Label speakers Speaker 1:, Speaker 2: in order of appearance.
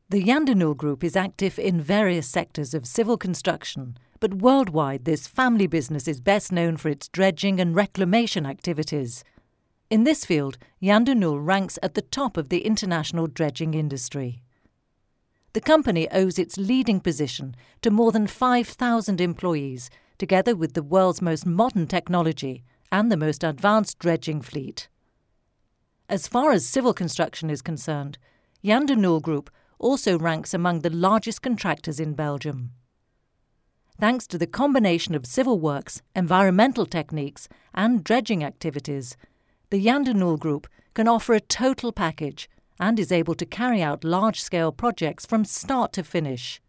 Speaker 1: The Yandernul Group is active in various sectors of civil construction, but worldwide this family business is best known for its dredging and reclamation activities. In this field, Yandernul ranks at the top of the international dredging industry. The company owes its leading position to more than 5,000 employees, together with the world's most modern technology and the most advanced dredging fleet. As far as civil construction is concerned, Yandernul Group also ranks among the largest contractors in Belgium. Thanks to the combination of civil works, environmental techniques and dredging activities, the Yandernul Group can offer a total package and is able to carry out large-scale projects from start to finish.